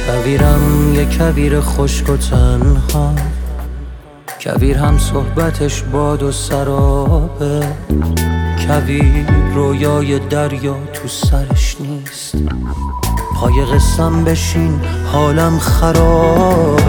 کویرم یه کویر خشک و تنها، کویر هم صحبتش باد و سرابه، کویر رویای دریا تو سرش نیست، پای قسم بشین حالم خرابه.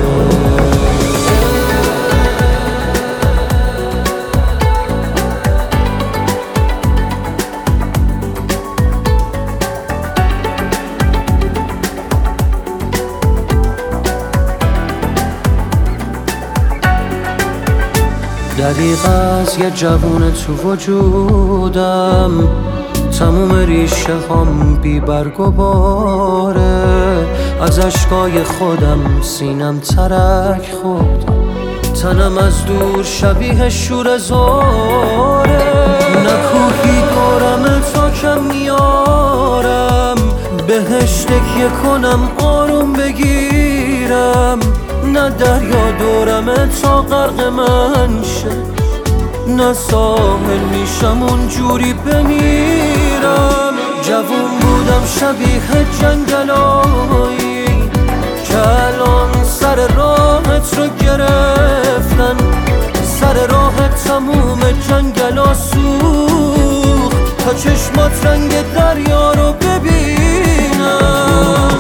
دریغ از یه جوون تو وجودم، تموم ریشه هم بی برگ و باره، از اشکای خودم سینم ترک خورد، تنم از دور شبیه شور زاره، نکوهی دورم تا کم میارم، بهش تکیه کنم آروم بگیرم، نه دریا دورمه تا غرق من شه، نه ساحل میشم اونجوری بمیرم. جوون بودم شبیه جنگلایی که الان سر راهت رو گرفتن، سر راهت تموم جنگلا سوخت تا چشمات رنگ دریا رو ببینم.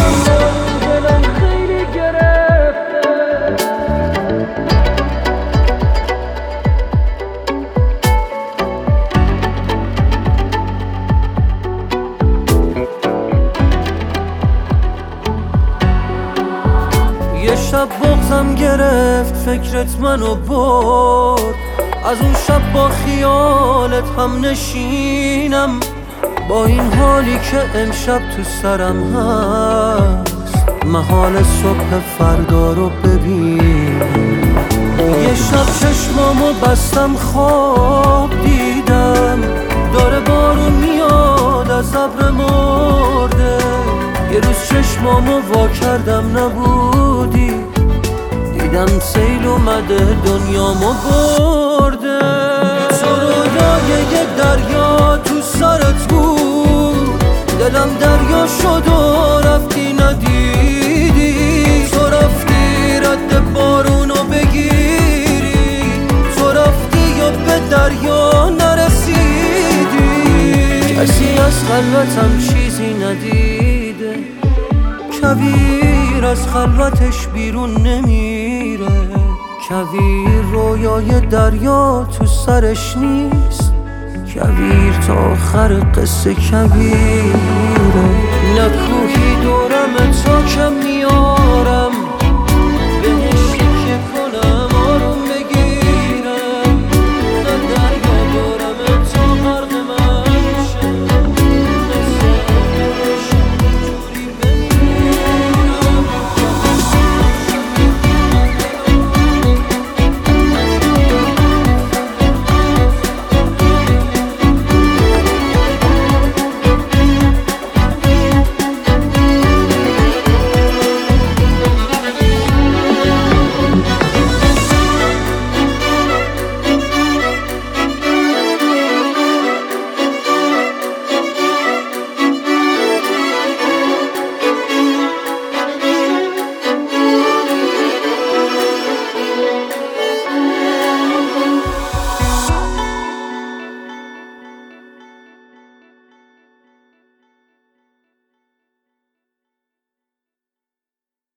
یه شب بغضم گرفت فکرت منو برد، از اون شب با خیالت هم نشینم، با این حالی که امشب تو سرم هست، محال صبح فردا رو ببینم. یه شب چشمامو بستم خواب دیدم، داره بارون میاد از ابر مرده، یه روز چشمامو وا کردم نبودی، دیدم سیل اومده دنیامو برده. تو رویای یه دریا تو سرت بود، دلم دریا شد و رفتی ندیدی، تو رفتی رد بارونو بگیری، تو رفتی یا به دریا نرسیدی، کسی از خلوتم چیزی ندیده، کویر از خلوتش بیرون نمیره، کویر رویای دریا تو سرش نیست، کویر تا آخر قصه کویره، نه کوهی دورم تا کم میارم،